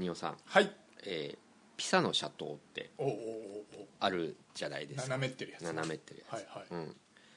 仁尾さん、 はい。 ピサのシャトーってあるじゃないですか。 斜めってるやつ。 斜めってるやつ、 はいはい。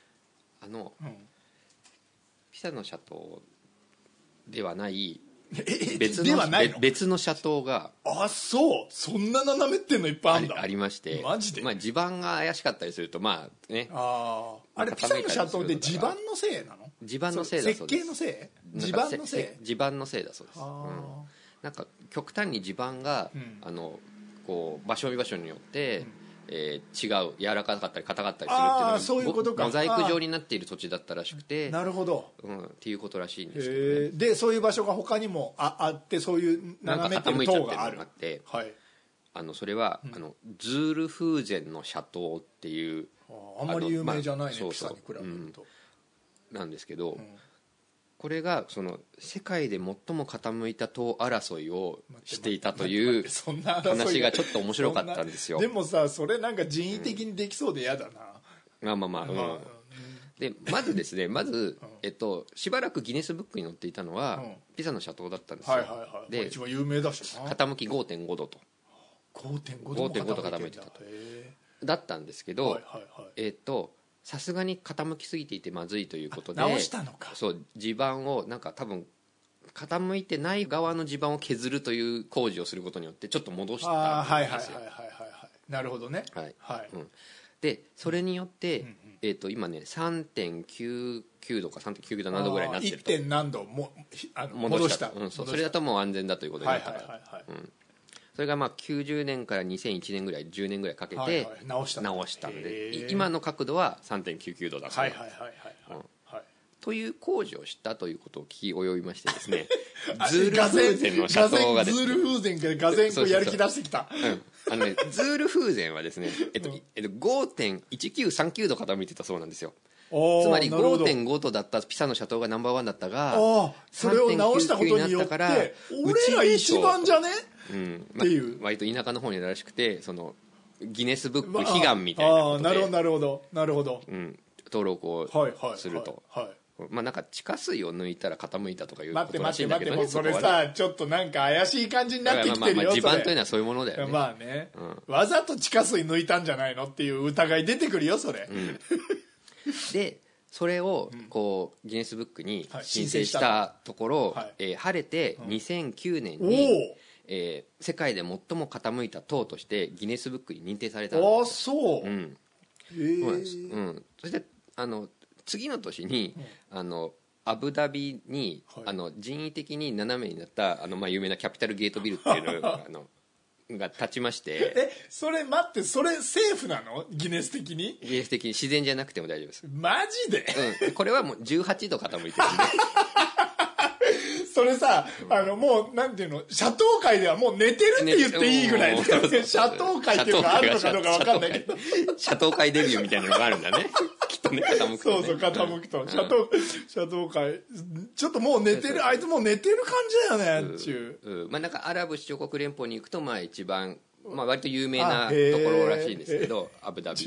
ピサのシャトーではない別のシャトーが、 そんな斜めってんのいっぱいあるんだ。 ありまして、 マジで、 地盤が怪しかったりするとあれピサのシャトーで地盤のせいなの？ 地盤のせいだそうです。 設計のせい？地盤のせい？ 地盤のせいだそうです。なんか極端に地盤が、こう場所によって、違う、柔らかかったり硬かったりするっていうのが、 そういうことか。 モザイク状になっている土地だったらしくて、 なるほど、 っていうことらしいんですけど、ね、 でそういう場所が他にもあってそういう斜めってる塔がある。はい、 それは、ズールフーゼンのシャトーっていう、 あんまり有名じゃないね、ピサに比べると、 なんですけど、これがその世界で最も傾いた塔争いをしていたという話がちょっと面白かったんですよ。 でもさ、それなんか人為的にできそうで嫌だな。 でまずですね、しばらくギネスブックに載っていたのは、ピサのシャトーだったんですよ。 で一番有名だしな。 傾き 5.5 度と 5.5 度傾いてたとだったんですけど、さすがに傾きすぎていてまずいということで直したのか。 そう、地盤をなんか多分傾いてない側の地盤を削るという工事をすることによってちょっと戻したんですよ。 なるほどね。 でそれによって、今ね 3.99 度か 3.99 度何度ぐらいになってると。 1. 何度も戻した。それだともう安全だということになったから。それが90年から2001年ぐらい、10年ぐらいかけて直したんで、今の角度は 3.99 度だそうです。という工事をしたということを聞き及びましてですねズールフーゼンのシャトーがですね、 ズールフーゼンからがぜんやる気出してきた。 ズールフーゼンはですね、5.1939 度傾いてたそうなんですよ。つまり 5.5 度だったピサのシャトーがナンバーワンだったが、 それを直したことによって俺ら一番じゃねっていう、 割と田舎の方にあるらしくて、そのギネスブック悲願みたいなことで、 なるほど、 登録をすると。なんか地下水を抜いたら傾いたとかいうことらしいんだけどね。 待ってそれさ、ちょっとなんか怪しい感じになってきてるよ。 地盤というのはそういうものだよね。 わざと地下水抜いたんじゃないのっていう疑い出てくるよそれ。 でそれをこうギネスブックに申請したところ、晴れて2009年に世界で最も傾いた塔としてギネスブックに認定されたんです。 そう。 そして次の年にアブダビに人為的に斜めになった有名なキャピタルゲートビルっていうのが立ちまして。 それ待って、それセーフなの？ギネス的に自然じゃなくても大丈夫です。 マジで？ これはもう18度傾いてるんでそれさ、もうなんていうの、シャトー界ではもう寝てるって言っていいぐらいだよね。シャトー界っていうのがあるのかどうか分かんないけど、 シャトー界デビューみたいなのがあるんだねきっとね、傾くとね。 そう傾くと、シャトー界ちょっともう寝てる、あいつもう寝てる感じだよねっていう。 なんかアラブ首長国連邦に行くと一番割と有名なところらしいんですけど、アブダビ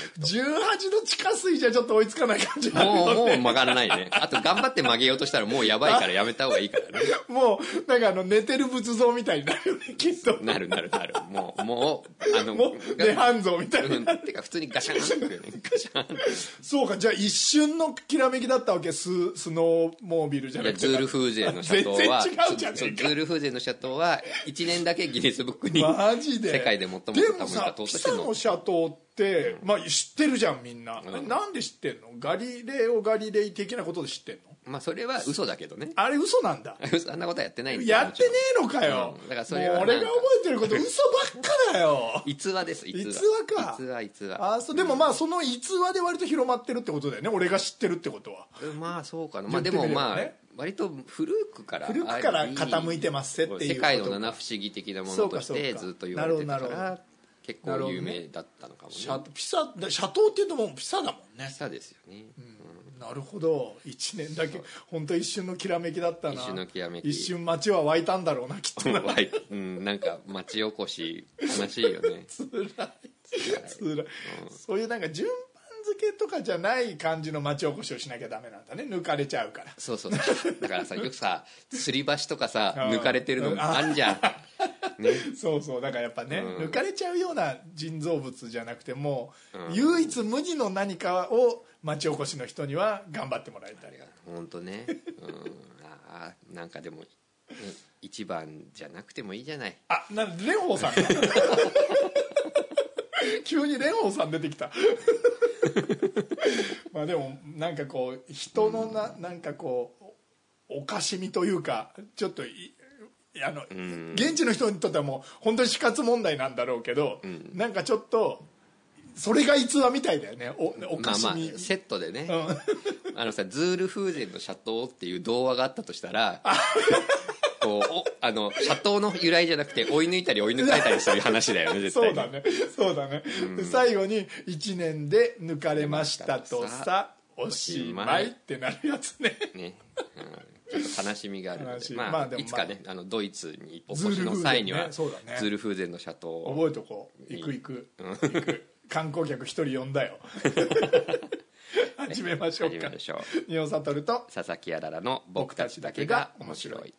18度地下水じゃちょっと追いつかない感じなのね。 もう曲がらないね。あと頑張って曲げようとしたらもうやばいからやめた方がいいからねもうなんか寝てる仏像みたいになるよねきっと。 なるもう涅槃像みたいなてか普通にガシャンってくるね。ガシャンそうか、じゃあ一瞬のきらめきだったわけ。スノーモービルじゃなくて、 ズールフーゼンのシャトーは全然違うじゃん。 ズールフーゼンのシャトーは1年だけギネスブックにマジで世界で最も傾いた塔とピしての。 サのシャトーって知ってるじゃんみんな。なんで知ってんの？ガリレオ・ガリレイ的なことで知ってんの？ それは嘘だけどね。 あれ嘘なんだ。 あんなことはやってないんだ。 やってねえのかよ。 だからそれはもう俺が覚えてること嘘ばっかだよ。 逸話です。 逸話か。 逸話。 でもその逸話で割と広まってるってことだよね。俺が知ってるってことは。 そうかな。でも割と古くから傾いてますっていう。 世界の七不思議的なものとしてずっと言われてたから結構有名だったのかもね。シャトーっていうともうピサだもんね。 ピサですよね。 なるほど。1年だけ本当一瞬のきらめきだったな。 一瞬のきらめき。 一瞬街は湧いたんだろうなきっとな。 なんか町おこし悲しいよね。 つらい。そういうなんか順番付けとかじゃない感じの町おこしをしなきゃダメなんだね。抜かれちゃうから。 そうだからさ、よくさ吊り橋とかさ抜かれてるのあんじゃん。 そうそう、だからやっぱね、抜かれちゃうような人造物じゃなくてもうん唯一無二の何かを町おこしの人には頑張ってもらいたい。 本当ね、なんかでも、一番じゃなくてもいいじゃない。 蓮舫さん急に蓮舫さん出てきたまあでもなんかこう人のなんかこうおかしみというか、ちょっと現地の人にとってはもう本当に死活問題なんだろうけど、なんかちょっとそれが逸話みたいだよね。おかしみ、 セットでね、さズールフーゼンの斜塔っていう童話があったとしたらこう斜塔の由来じゃなくて追い抜いたり追い抜かれたりする話だよね絶対に。 そうだね、で最後に1年で抜かれましたとさおしまいってなるやつね。 ちょっと悲しみがあるので、 まあいつかねドイツにお越しの際にはズールフーゼンの斜塔を覚えとこう。行く観光客一人呼んだよ始めましょうか。仁尾悟と佐々木あららの僕たちだけが面白い。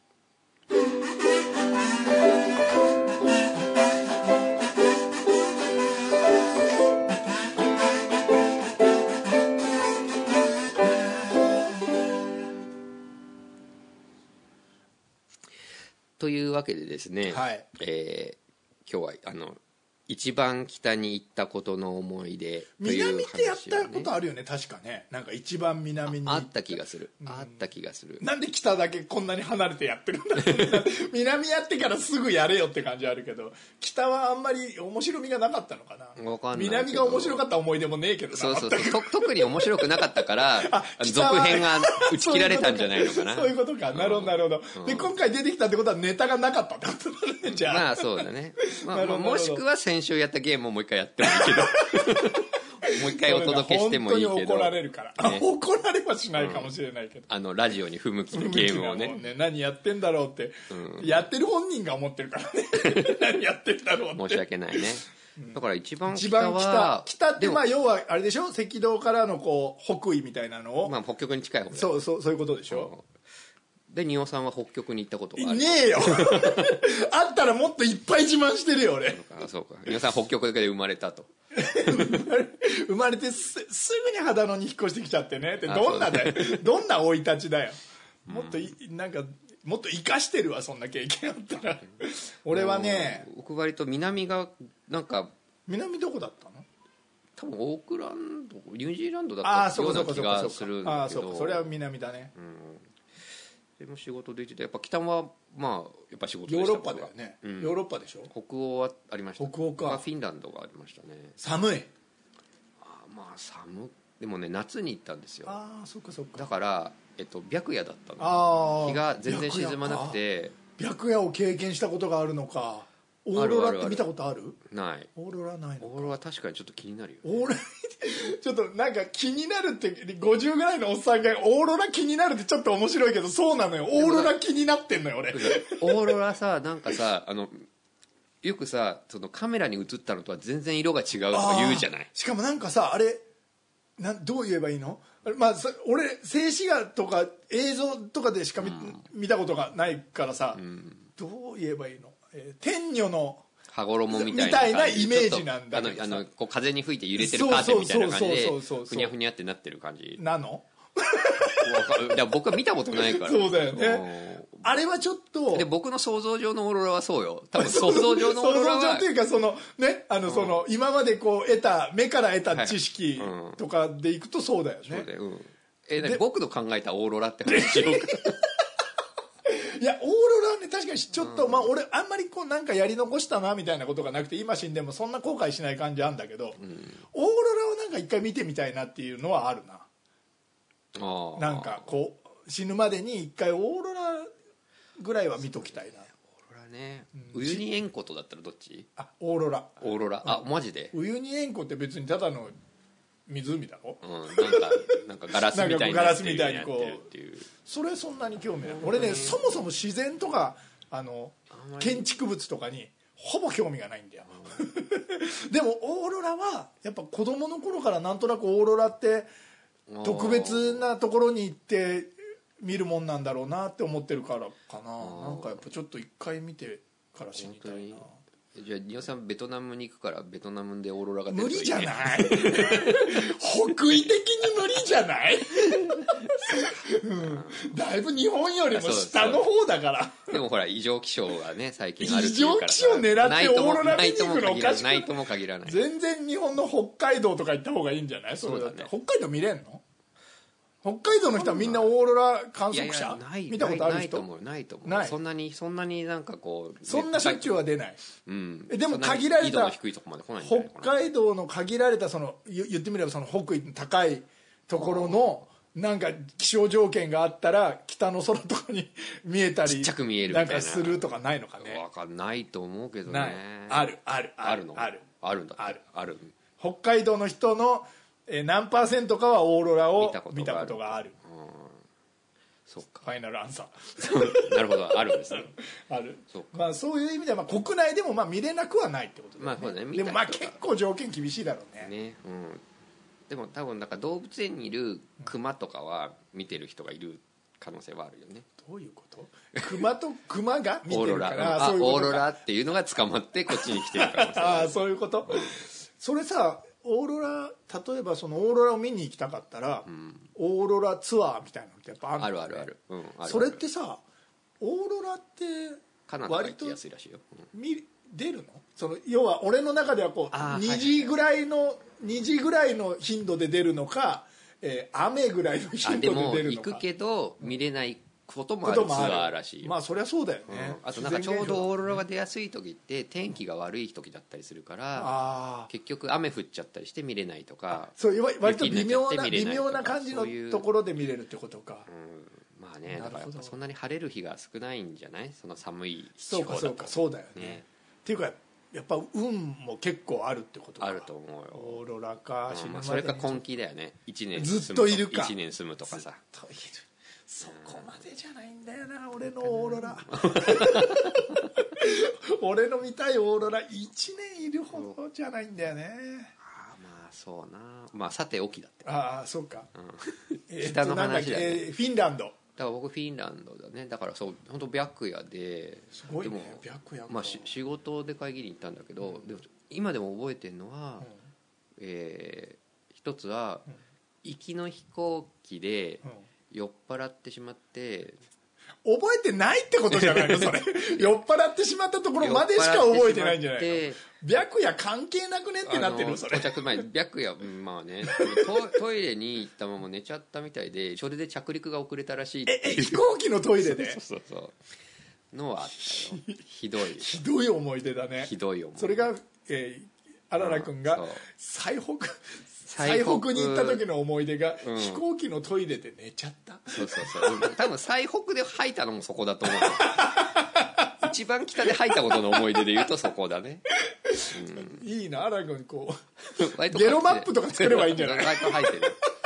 というわけでですね、今日は一番北に行ったことの思い出という話を、ね、 南ってやったことあるよね確かね。なんか一番南にあった気がする、 なんで北だけこんなに離れてやってるんだろう南やってからすぐやれよって感じあるけど、北はあんまり面白みがなかったのかな。 分かんないけど南が面白かった思い出もねえけどな。 そう特に面白くなかったから続編が打ち切られたんじゃないのかな。 そういうことか、なるほど、で今回出てきたってことはネタがなかったってことだね。じゃあまあそうだね、もしくは先週やったゲームをもう一回やってもいいけどもう一回お届けしてもいいけど、 本当に怒られるから、怒られはしないかもしれないけど、 ラジオに不向きなゲームをね何やってんだろうって、やってる本人が思ってるからね何やってんだろうって。 申し訳ないね。だから一番北は北ってまあ要はあれでしょ、赤道からのこう北緯みたいなのを、 北極に近い方で、 そういうことでしょ。 で仁尾さんは北極に行ったことがある？ ねえよあったらもっといっぱい自慢してるよ俺。 そうか、仁尾さん北極で生まれたと生まれてすぐに秦野に引っ越してきちゃってねって、どんな生い立ちだよ。もっとなんかもっと生かしてるわ、そんな経験あったら俺はね、 僕割と南がなんか、 南どこだったの？ 多分オークランドニュージーランドだったような気がするんだけど、 それは南だね。 でも仕事で行ってて、やっぱ北はまあやっぱ仕事でした。ヨーロッパだよね、ヨーロッパでしょ。 北欧はありました。 北欧か。 フィンランドがありましたね。 寒い。 まあでもね夏に行ったんですよ。 そっかだから白夜だったの。日が全然沈まなくて。 白夜を経験したことがあるのか。オーロラって見たことある？ ない。 オーロラないのか。 オーロラ確かにちょっと気になるよ、 ね、ちょっとなんか気になるって、50ぐらいのおっさんがオーロラ気になるってちょっと面白いけど、そうなのよ、オーロラ気になってんのよ俺オーロラさ、なんかさよくさ、そのカメラに映ったのとは全然色が違うとか言うじゃない。 しかもなんかさ、あれどう言えばいいの？まあ俺静止画とか映像とかでしか見たことがないからさ、どう言えばいいの？天女の羽衣みたいなイメージなんだけどさ、 こう風に吹いて揺れてるカーテンみたいな感じでふにゃふにゃってなってる感じなの？ いや僕は見たことないから。 そうだよね。あれはちょっとで僕の想像上のオーロラはそうよ。多分想像上のオーロラは想像上っていうか、そのね、その今までこう目から得た知識とかでいくとそうだよね。そうだよ。僕の考えたオーロラって話しようかいやオーロラはね、確かにちょっと、まあ俺あんまりこうなんかやり残したなみたいなことがなくて、今死んでもそんな後悔しない感じあるんだけど、オーロラをなんか一回見てみたいなっていうのはあるな。なんかこう死ぬまでに一回オーロラぐらいは見ときたいな。オーロラね。ウユニ塩湖とだったらどっち？ オーロラ。 オーロラ。マジで？ ウユニ塩湖って別にただの湖だろ。 なんかガラスみたいにガラスみたいにこう。それそんなに興味ない。俺ね、そもそも自然とか建築物とかにほぼ興味がないんだよでもオーロラはやっぱ子供の頃からなんとなくオーロラって特別なところに行って見るもんなんだろうなって思ってるからかな。なんかやっぱちょっと一回見てから死にたいな。 じゃあニオさんベトナムに行くからベトナムでオーロラが出る無理といいね。 じゃない北緯的に無理じゃない、だいぶ日本よりも下の方だから。 でもほら異常気象がね最近あるっていうから異常気象狙ってオーロラ見に行くのおかしくないとも限らない。 全然日本の北海道とか行った方がいいんじゃない？それだったら北海道見れんの？北海道の人はみんなオーロラ観測者？見たことある人？ ないと思う。 ない。 そんなになんかこうそんなしょっちゅうは出ない。でも限られた北海道の限られたその言ってみればその北緯の高いところのなんか気象条件があったら北の空とかに見えたりちっちゃく見えるみたいななんかするとかないのかね。 わかんないと思うけどね。 あるのあるんだ。ある。 北海道の人の何%かはオーロラを見たことがある。 そうか。 ファイナルアンサー。なるほど、あるんですね。 ある。まあそういう意味では国内でもまあ見れなくはないってことだよね。 まあそうね。 でもまあ結構条件厳しいだろうね。 ね、でも多分なんか動物園にいるクマとかは見てる人がいる可能性はあるよね。 どういうこと？クマが見てるから。 オーロラっていうのが捕まってこっちに来てる可能性。 ああそういうこと。それさ。オーロラ例えばそのオーロラを見に行きたかったら、オーロラツアーみたいなのってやっぱあるの、ね、 ある、 それってさオーロラって割と出るの？その要は俺の中ではこう2時ぐらいの頻度で出るのか、雨ぐらいの頻度で出るのか。 でも行くけど見れないこともあるツアーらしいよ。 まあそりゃそうだよね、 あとなんかちょうどオーロラが出やすい時って天気が悪い時だったりするから結局雨降っちゃったりして見れないとか、 そう割と微妙な感じのところで見れるってことか。 まあね、だからやっぱそんなに晴れる日が少ないんじゃない？その寒い地方だと。 そうだよね。っていうかやっぱ運も結結構あるってことか。 あると思うよ。 オーロラか、 それか根気だよね。1年ずっといるか。 1年住むとかさ。 ずっといる。そこまでじゃないんだよな、俺のオーロラ。俺の見たいオーロラ1年いるほどじゃないんだよね。 まあそうな。まあさておきだって。 そうか。 下の話だね。 フィンランド。 だから僕フィンランドだね。だからそう本当白夜で。 すごいね。白夜。 まあ仕事で会議に行ったんだけど、でも今でも覚えてるのは、一つは行きの飛行機で酔っ払ってしまって。 覚えてないってことじゃないのそれ。酔っ払ってしまったところまでしか覚えてないんじゃないの。白夜関係なくねってなってるそれ。 到着前白夜まあねトイレに行ったまま寝ちゃったみたいで、それで着陸が遅れたらしい。 飛行機のトイレで。 そうのはあったよ。ひどい思い出だね。 ひどい思い出。 それがあららくんが最北に行った時の思い出が、飛行機のトイレで寝ちゃった。 そう多分最北で吐いたのもそこだと思う。一番北で吐いたことの思い出で言うとそこだね。 いいな、あらくんこうゲロマップとか作ればいいんじゃない？ 割と吐いてる。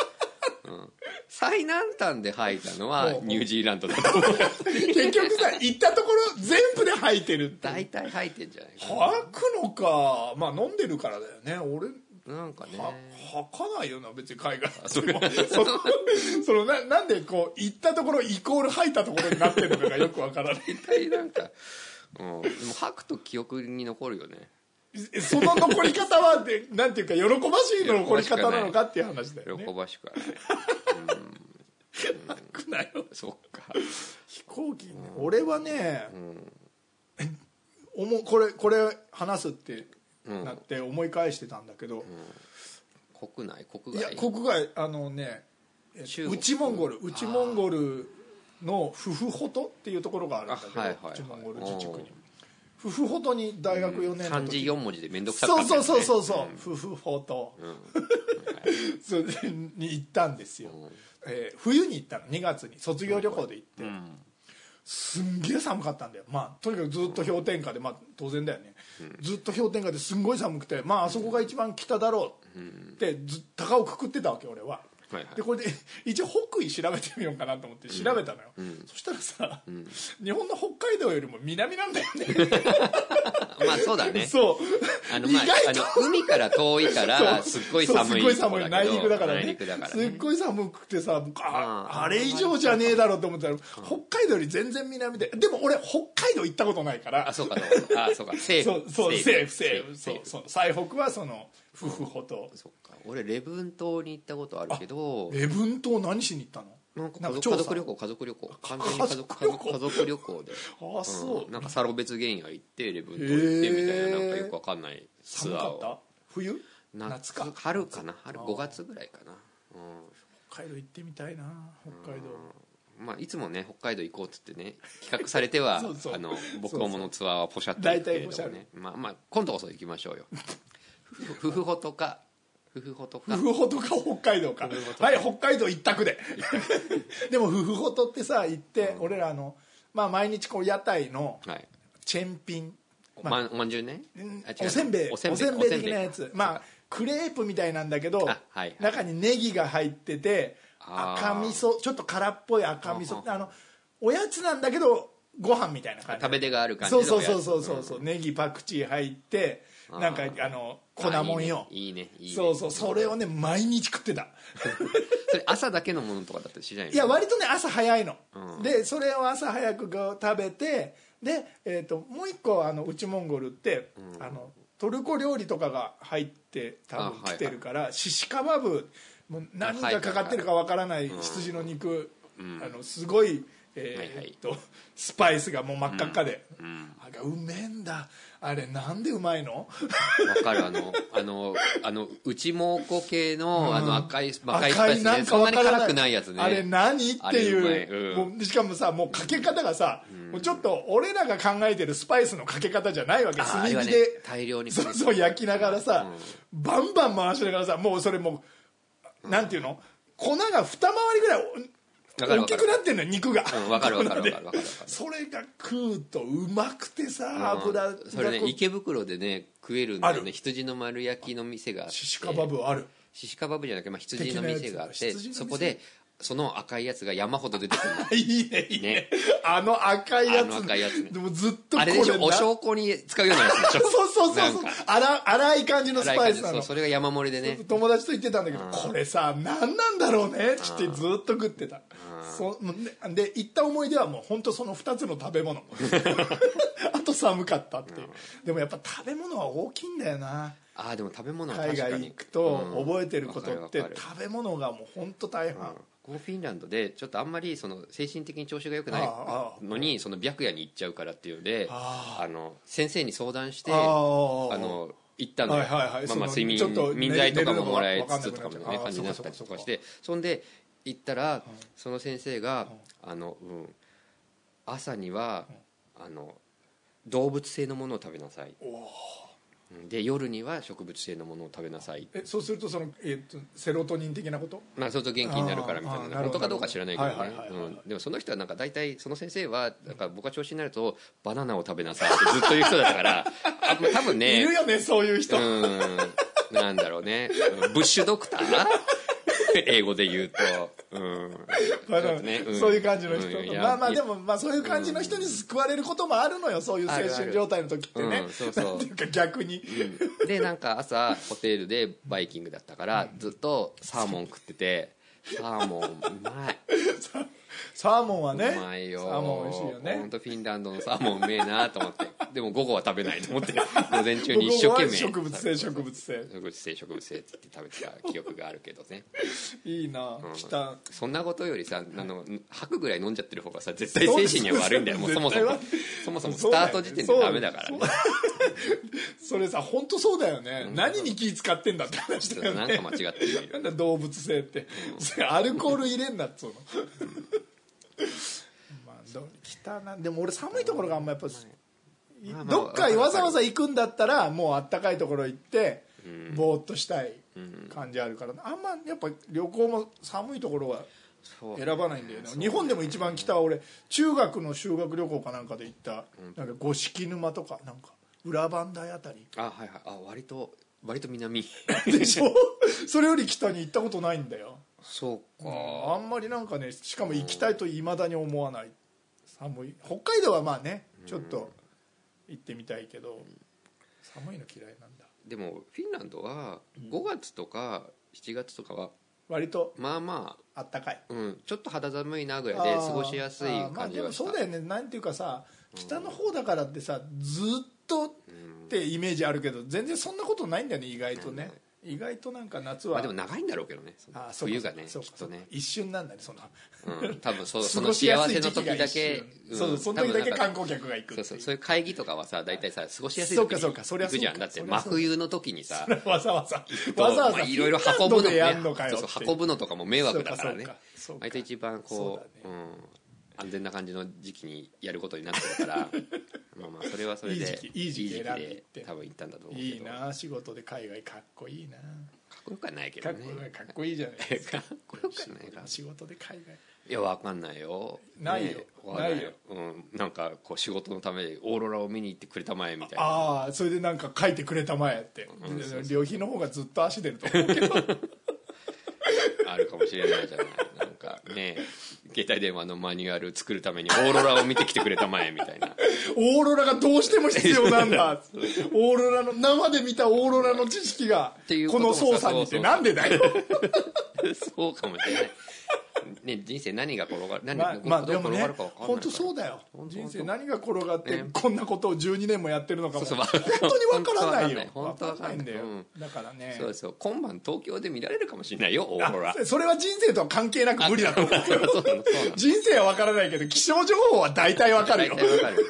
最南端で吐いたのはニュージーランドだと思う。 結局さ、行ったところ全部で吐いてるって。 大体吐いてんじゃないかな。吐くのか。まあ飲んでるからだよね。俺なんかね吐かないよな別に海外。なんでこう行ったところイコール吐いたところになってるのかがよくわからない。 大体なんか、でも吐くと記憶に残るよね。 その残り方はなんていうか喜ばしい残り方なのかっていう話だよね。 喜ばしくはない。 吐くなよ。 そっか。 飛行機ね。俺はね、これ話すってなって思い返してたんだけど、 国外いや国外内モンゴルのフフホトっていうところがあるんだけど、内モンゴル自治区にフフホトに大学4年の時、 漢字4文字で面倒くさかったんだよね。 そうフフホトそれに行ったんですよ。冬に行ったの。2月に卒業旅行で行って、すんげえ寒かったんだよ。まあとにかくずっと氷点下で、まあ当然だよね、ずっと氷点下ですんごい寒くて、まああそこが一番北だろうって高をくくってたわけ俺は。でこれで一応北緯調べてみようかなと思って調べたのよ。そしたらさ、日本の北海道よりも南なんだよね。 まあそうだね。 そう海から遠いからすっごい寒い、 すっごい寒い、内陸だからね、すっごい寒くてさ、あれ以上じゃねえだろうと思ったら、北海道より全然南で、でも俺北海道行ったことないから、 そうか西北、 最北はそのフフホ島。 俺礼文島に行ったことあるけど。 礼文島何しに行ったの？ なんか家族旅行完全に家族旅行で、なんかサロ別原野行って礼文島行ってみたいな、なんかよくわかんないツアーを。 寒かった？冬？夏か春かな、5月ぐらいかな。 北海道行ってみたいな。北海道、 まあ、いつもね北海道行こうっつってね企画されては僕どものツアーはポシャって行くけれどもね、まあ今度こそ行きましょうよ。夫婦ほとか北海道か。はい、北海道一択で。でも夫婦ほとってさ行って、俺ら毎日こう屋台のチェンピン、 おまんじゅうね、 おせんべい的なやつ、クレープみたいなんだけど、中にネギが入ってて、赤味噌、ちょっと辛っぽい赤味噌、おやつなんだけどご飯みたいな感じ、 食べ出がある感じのおやつ。 そうネギパクチー入って、なんか粉もんよ。 いいね。 それをね毎日食ってた。 それ朝だけのものとかだったりしないの？ いや割とね朝早いの、でそれを朝早く食べて、でもう一個内モンゴルって、トルコ料理とかが入って多分来てるから、シシカバブ、もう何がかかってるかわからない羊の肉、すごいスパイスがもう真っ赤っかで、うめえんだあれ。なんでうまいの？ わかる。内蒙古系の赤いスパイスね、そんなに辛くないやつね。 あれ何っていう、もうしかもさ、もうかけ方がさ、もうちょっと俺らが考えてるスパイスのかけ方じゃないわけ。炭火で大量にそう焼きながらさ、バンバン回しながらさ、もうそれもうなんていうの、粉が二回りぐらい大きくなってんのよ、肉が。 わかる。 それが食うとうまくてさ、油それね、池袋でね食えるんだよね。羊の丸焼きの店があって、 シシカバブある。 シシカバブじゃなくて、羊の店があって、そこでその赤いやつが山ほど出てくる。 いいね。赤いやつ。でもずっとこれあれでしょ、お焼香に使うようなやつでしょ。 そう粗い感じのスパイスなの。 それが山盛りでね。 友達と言ってたんだけど、これさ何なんだろうねってずっと食ってた。で行った思い出はもう本当その2つの食べ物。あと寒かったっていう。でもやっぱ食べ物は大きいんだよな。 でも食べ物は確かに海外行くと覚えてることって、食べ物がもう本当大半。 フィンランドでちょっとあんまり精神的に調子が良くないのに、その白夜に行っちゃうからっていうので、先生に相談して行ったのよ。睡眠剤とかももらえつつとかもね感じになったりとかして、そんで行ったらその先生が朝には動物性のものを食べなさい、で夜には植物性のものを食べなさい。 そうするとセロトニン的なこと？ そうすると元気になるからみたいな。本当かどうか知らないけどね。でもその人はなんか大体その先生はなんか僕が調子になるとバナナを食べなさいってずっと言う人だったから多分ねいるよねそういう人。 なんだろうね、ブッシュドクター英語で言うと、 そういう感じの人。でもそういう感じの人に救われることもあるのよ、そういう精神状態の時ってね。なんていうか逆に。 でなんか朝ホテルでバイキングだったからずっとサーモン食ってて、サーモンうまい。 サーモンはね、 うまいよ。 サーモン美味しいよね。 本当フィンランドのサーモンうめえなと思って。でも午後は食べないと思って午前中に一生懸命植物性って言って食べてた記憶があるけどね。 いいな、 そんなことよりさ、吐くぐらい飲んじゃってる方がさ絶対精神には悪いんだよ。もうそもそもスタート時点でダメだからね。 それさ本当そうだよね。何に気使ってんだって話だよね。 なんか間違ってるよ。 なんだ動物性って、アルコール入れんなっつうの。でも俺寒いところがあんまやっぱどっかわざわざ行くんだったらもうあったかいところ行ってぼーっとしたい感じあるから、あんまやっぱ旅行も寒いところは選ばないんだよね。日本でも一番北は俺中学の修学旅行かなんかで行ったなんか五色沼とかなんか裏磐梯あたり。 割と南でしょ。それより北に行ったことないんだよ。 そうか、 あんまりなんかね、しかも行きたいといまだに思わない。寒い。北海道はまあねちょっと行ってみたいけど、 寒いの嫌いなんだ。 でもフィンランドは5月とか7月とかは割とまあまあったかい、 ちょっと肌寒いなぐらいで過ごしやすい感じはした。 でもそうだよね。なんていうかさ、北の方だからってさずっとってイメージあるけど、全然そんなことないんだよね、意外とね。意外となんか夏は、 でも長いんだろうけどね、冬がね、きっとね一瞬なんだね、 多分その幸せの時だけ、 その時だけ観光客が行く。 そういう会議とかはさ、大体さ過ごしやすい時に行くじゃん。だって真冬の時にさわざわざいろいろ運ぶのね、 運ぶのとかも迷惑だからね。割と一番こう安全な感じの時期にやることになってるからまあそれはそれでいい時期で多分行ったんだと思うけど。 いいな、仕事で海外かっこいいな。 かっこよくはないけどね。 かっこいいじゃないですか。 かっこよくはないか。 仕事で海外、 いや分かんないよ。 ないよ、ないよ。 なんかこう仕事のためにオーロラを見に行ってくれたまえみたいな。 ああ、それでなんか書いてくれたまえって、旅費の方がずっと足出ると思うけどあるかもしれないじゃない。なんかね、携帯電話のマニュアル作るためにオーロラを見てきてくれたまえみたいな。 オーロラがどうしても必要なんだオーロラの生で見たオーロラの知識がこの操作にってなんでだよそうかもしれないね。人生何が転がる、 でもね、本当そうだよ。人生何が転がってこんなことを12年もやってるのかも本当に分からないよ。 本当分からないんだよ。 だからね、 そうですよ。今晩東京で見られるかもしれないよ、オーロラ。 それは人生とは関係なく無理だと思う人生は分からないけど気象情報は大体分かるよ。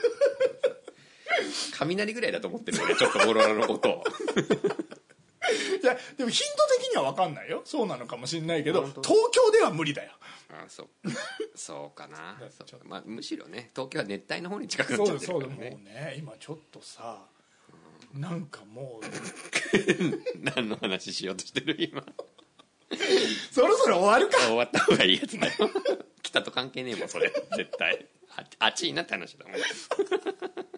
雷ぐらいだと思ってるよね、ちょっとオーロラのことをいやでもヒント的には分かんないよ。そうなのかもしれないけど東京では無理だよ。 そうかなむしろね、東京は熱帯の方に近くなっちゃってるからね。 もうね、今ちょっとさ、なんかもう何の話しようとしてる今そろそろ終わるか。 終わった方がいいやつだよ北と関係ねえもんそれ絶対。あっちになって話だもん